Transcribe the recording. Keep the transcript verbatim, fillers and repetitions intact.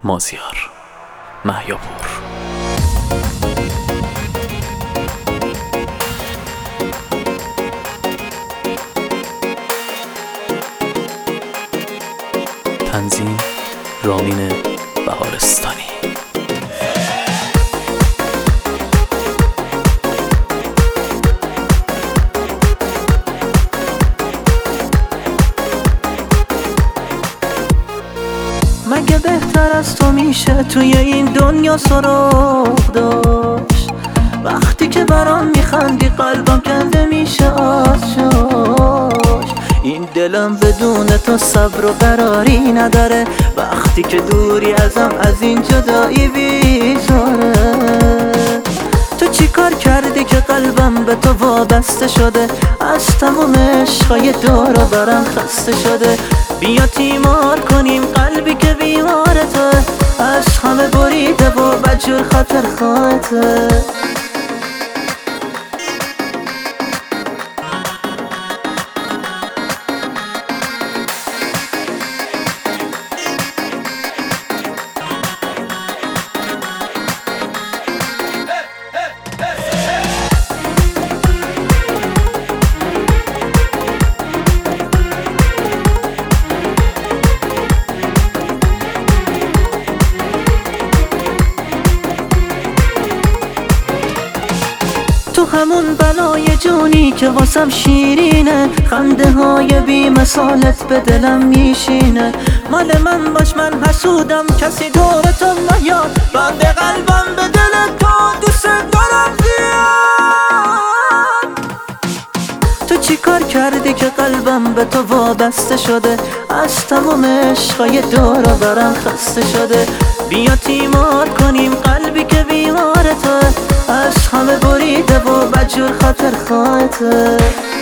مازیار مهیاپور. تنظیم رامین بهارستانی. مگه بهتر از تو میشه توی این دنیا سراغ داشت؟ وقتی که برام میخندی قلبم کنده میشه آتشاش. این دلم بدون تو صبر و قراری نداره، وقتی که دوری ازم از این جدایی بیزاره. تو چی کار کردی که قلبم به تو وابسته شده؟ از تموم عشقای دور و برم خسته شده. بیا تیمار کنیم قلبی که بیمار تو، از همه بریده و بدجور خاطر خواهته. تو همون بلای جونی که واسم شیرینه، خنده های بی مثالت به دلم میشینه. مال من باش من حسودم کسی دور تو نیاد، بند قلبم به دل تو دوست دارم زیاد. تو چی کار کردی که قلبم به تو وابسته شده؟ از تموم عشقای دور و برم خسته شده. بیا تیمار کنیم قلبی که بیمار تو، از همه بریده و بدجور خاطر خواهته.